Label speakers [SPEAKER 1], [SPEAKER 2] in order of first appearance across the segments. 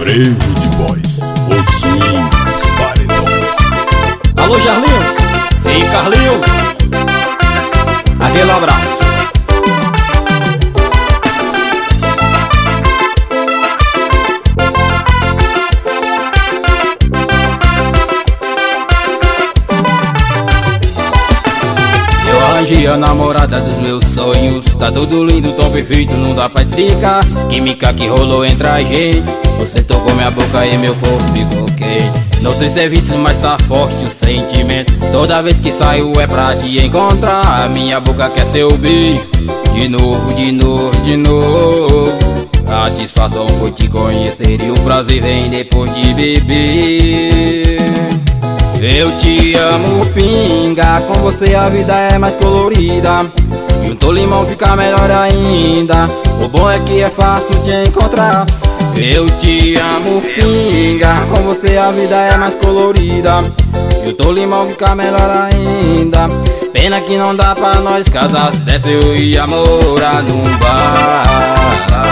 [SPEAKER 1] Frevo de Boys, o swing dos paredões.
[SPEAKER 2] Alô, Jarlinho, ei, Carlinho, aquele abraço. Eu arranjei a namorada dos meus sonhos, tá tudo lindo, tão perfeito, não dá pra explicar. Química que rolou entre a gente, você tocou minha boca e meu corpo ficou quente. Não sei se é vício, mas tá forte o sentimento. Toda vez que saio é pra te encontrar. A minha boca quer seu beijo, de novo, de novo, de novo. A satisfação foi te conhecer e o prazer vem depois de beber. Eu te amo, pinga, com você a vida é mais colorida. Junto limão fica melhor ainda. O bom é que é fácil de encontrar. Eu te amo, pinga, com você a vida é mais colorida. Junto limão fica melhor ainda. Pena que não dá pra nós casar, se desse eu ia morar num bar.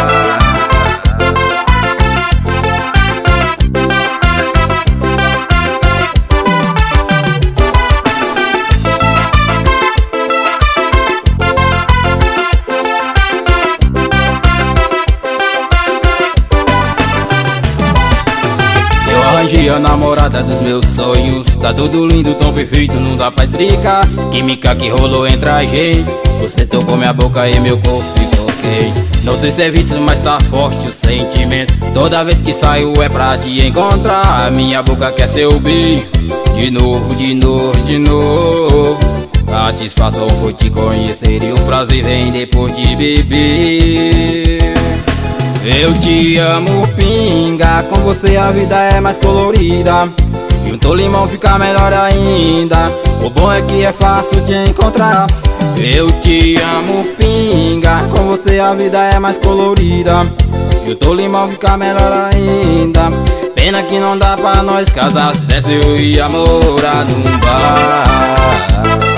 [SPEAKER 2] Arranjei a namorada dos meus sonhos, tá tudo lindo, tão perfeito, não dá pra explicar. Química que rolou entre a gente, você tocou minha boca e meu corpo ficou quente. Não sei se é vício, mas tá forte o sentimento. Toda vez que saio é pra te encontrar. A minha boca quer seu beijo, de novo, de novo, de novo. A satisfação foi te conhecer e o prazer vem depois de beber. Eu te amo, pinga, com você a vida é mais colorida. Junto limão fica melhor ainda. O bom é que é fácil de encontrar. Eu te amo, pinga, com você a vida é mais colorida. Junto limão fica melhor ainda. Pena que não dá pra nós casar, se desse eu ia morar num bar.